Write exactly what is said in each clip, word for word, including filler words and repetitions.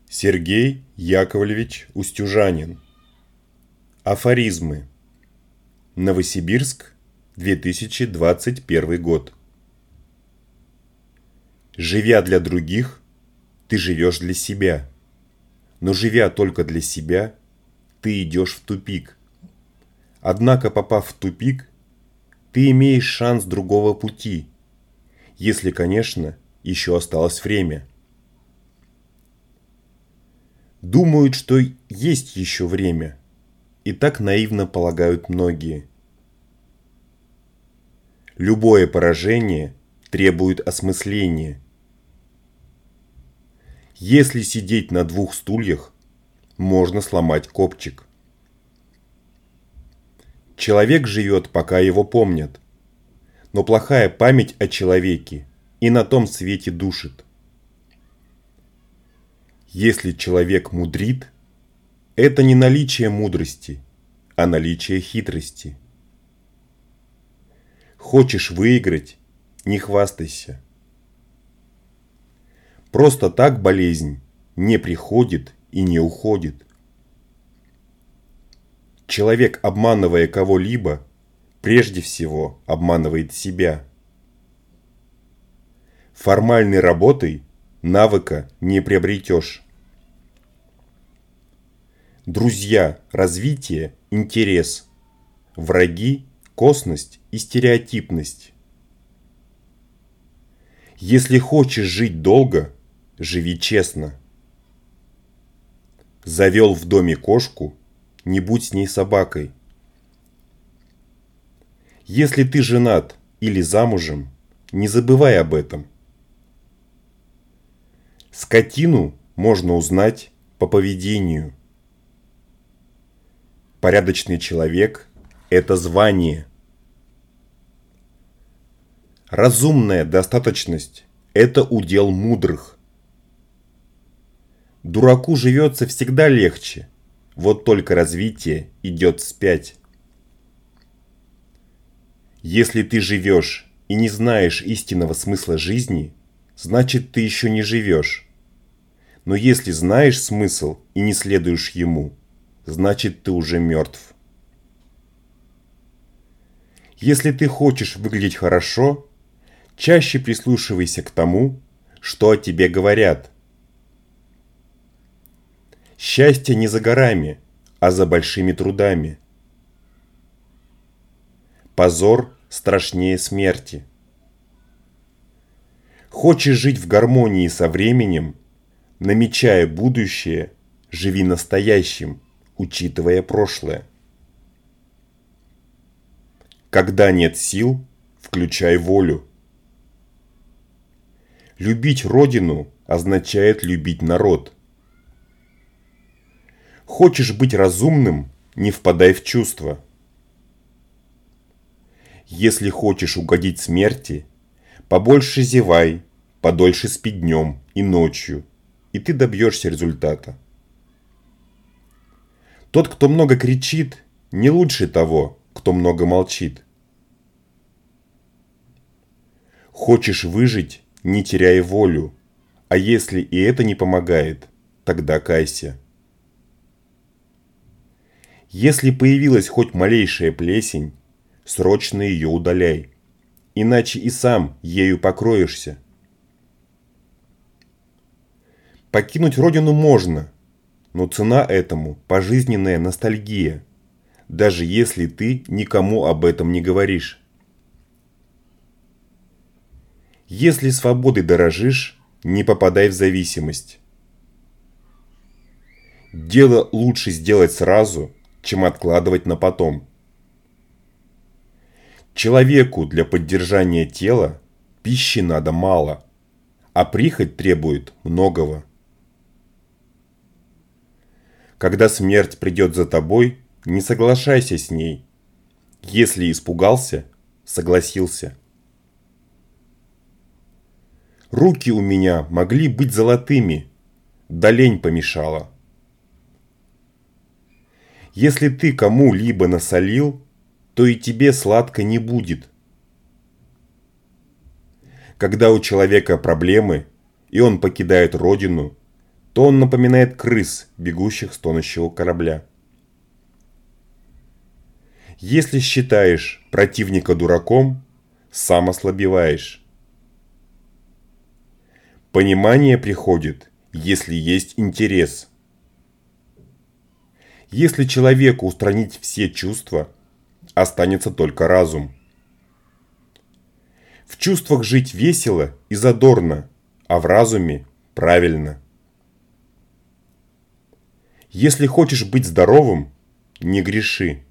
Сергей Яковлевич Устюжанин. Афоризмы. Новосибирск, две тысячи двадцать первый год. Живя для других, ты живешь для себя. Но живя только для себя, ты идешь в тупик. Однако, попав в тупик, ты имеешь шанс другого пути, если, конечно, еще осталось время. Думают, что есть еще время, и так наивно полагают многие. Любое поражение требует осмысления. Если сидеть на двух стульях, можно сломать копчик. Человек живет, пока его помнят, но плохая память о человеке и на том свете душит. Если человек мудрит, это не наличие мудрости, а наличие хитрости. Хочешь выиграть – не хвастайся. Просто так болезнь не приходит и не уходит. Человек, обманывая кого-либо, прежде всего обманывает себя. Формальной работой навыка не приобретешь. Друзья – развитие, интерес. Враги – косность и стереотипность. Если хочешь жить долго, живи честно. Завел в доме кошку, не будь с ней собакой. Если ты женат или замужем, не забывай об этом. Скотину можно узнать по поведению. Порядочный человек – это звание. Разумная достаточность – это удел мудрых. Дураку живется всегда легче, вот только развитие идет вспять. Если ты живешь и не знаешь истинного смысла жизни, значит, ты еще не живешь. Но если знаешь смысл и не следуешь ему, значит, ты уже мертв. Если ты хочешь выглядеть хорошо, чаще прислушивайся к тому, что о тебе говорят. Счастье не за горами, а за большими трудами. Позор страшнее смерти. Хочешь жить в гармонии со временем, намечая будущее, живи настоящим, учитывая прошлое. Когда нет сил, включай волю. Любить Родину означает любить народ. Хочешь быть разумным, не впадай в чувства. Если хочешь угодить смерти, побольше зевай, подольше спи днем и ночью, и ты добьешься результата. Тот, кто много кричит, не лучше того, кто много молчит. Хочешь выжить, не теряй волю, а если и это не помогает, тогда кайся. Если появилась хоть малейшая плесень, срочно ее удаляй, иначе и сам ею покроешься. Покинуть родину можно, но цена этому – пожизненная ностальгия, даже если ты никому об этом не говоришь. Если свободой дорожишь, не попадай в зависимость. Дело лучше сделать сразу, чем откладывать на потом. Человеку для поддержания тела пищи надо мало, а прихоть требует многого. Когда смерть придет за тобой, не соглашайся с ней. Если испугался, согласился. Руки у меня могли быть золотыми, да лень помешала. Если ты кому-либо насолил, то и тебе сладко не будет. Когда у человека проблемы, и он покидает родину, то он напоминает крыс, бегущих с тонущего корабля. Если считаешь противника дураком, сам ослабеваешь. Понимание приходит, если есть интерес. Если человеку устранить все чувства, останется только разум. В чувствах жить весело и задорно, а в разуме правильно. Если хочешь быть здоровым, не греши.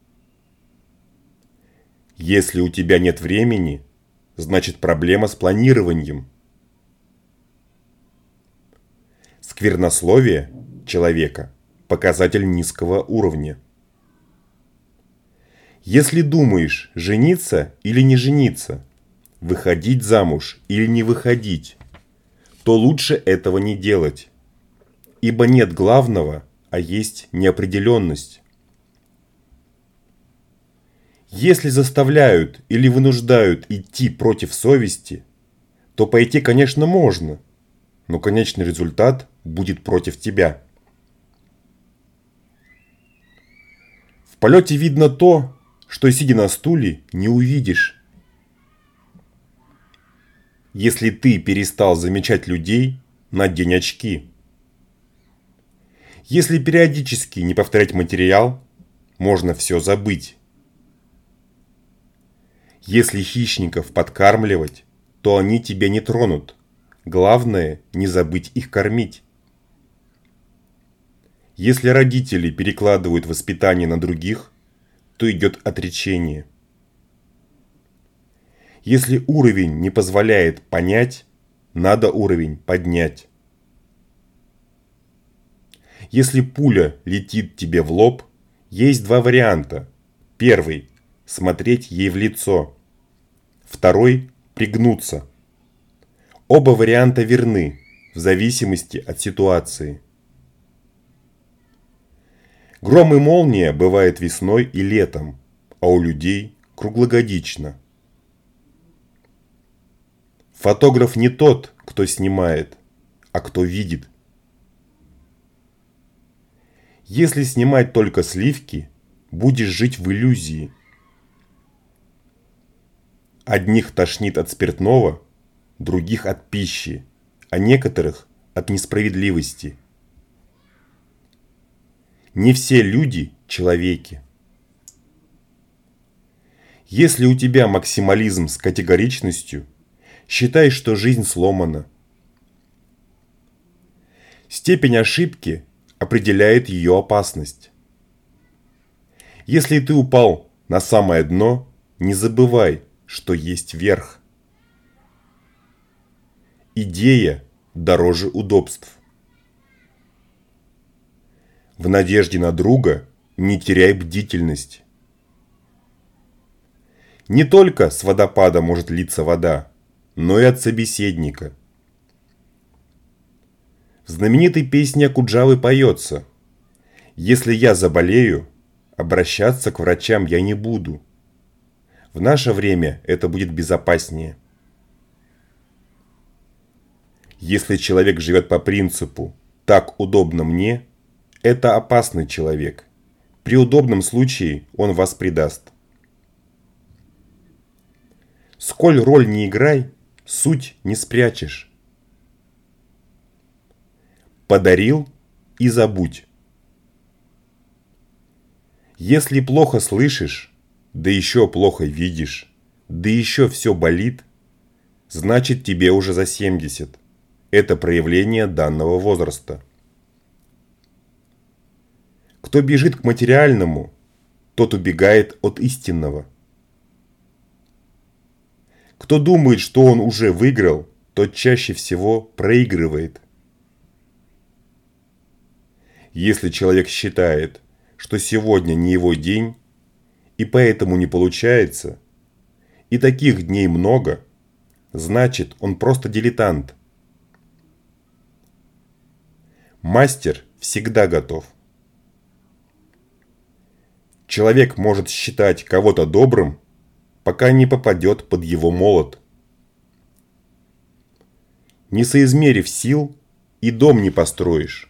Если у тебя нет времени, значит проблема с планированием. Сквернословие человека – показатель низкого уровня. Если думаешь, жениться или не жениться, выходить замуж или не выходить, то лучше этого не делать, ибо нет главного, а есть неопределенность. Если заставляют или вынуждают идти против совести, то пойти, конечно, можно, но конечный результат будет против тебя. В полете видно то, что, сидя на стуле, не увидишь. Если ты перестал замечать людей, надень очки. Если периодически не повторять материал, можно все забыть. Если хищников подкармливать, то они тебя не тронут. Главное, не забыть их кормить. Если родители перекладывают воспитание на других, то идет отречение. Если уровень не позволяет понять, надо уровень поднять. Если пуля летит тебе в лоб, есть два варианта. Первый – смотреть ей в лицо. Второй – пригнуться. Оба варианта верны, в зависимости от ситуации. Гром и молния бывает весной и летом, а у людей круглогодично. Фотограф не тот, кто снимает, а кто видит. Если снимать только сливки, будешь жить в иллюзии. Одних тошнит от спиртного, других от пищи, а некоторых от несправедливости. Не все люди – человеки. Если у тебя максимализм с категоричностью, считай, что жизнь сломана. Степень ошибки определяет ее опасность. Если ты упал на самое дно, не забывай, что есть верх. Идея дороже удобств. В надежде на друга не теряй бдительность. Не только с водопада может литься вода, но и от собеседника. В знаменитой песне Окуджавы поется: «Если я заболею, обращаться к врачам я не буду. В наше время это будет безопаснее». Если человек живет по принципу «так удобно мне», это опасный человек. При удобном случае он вас предаст. Сколь роль не играй, суть не спрячешь. Подарил и забудь. Если плохо слышишь, да еще плохо видишь, да еще все болит, значит тебе уже за семьдесят. Это проявление данного возраста. Кто бежит к материальному, тот убегает от истинного. Кто думает, что он уже выиграл, тот чаще всего проигрывает. Если человек считает, что сегодня не его день, и поэтому не получается, и таких дней много, значит, он просто дилетант. Мастер всегда готов. Человек может считать кого-то добрым, пока не попадет под его молот. Не соизмерив сил, и дом не построишь.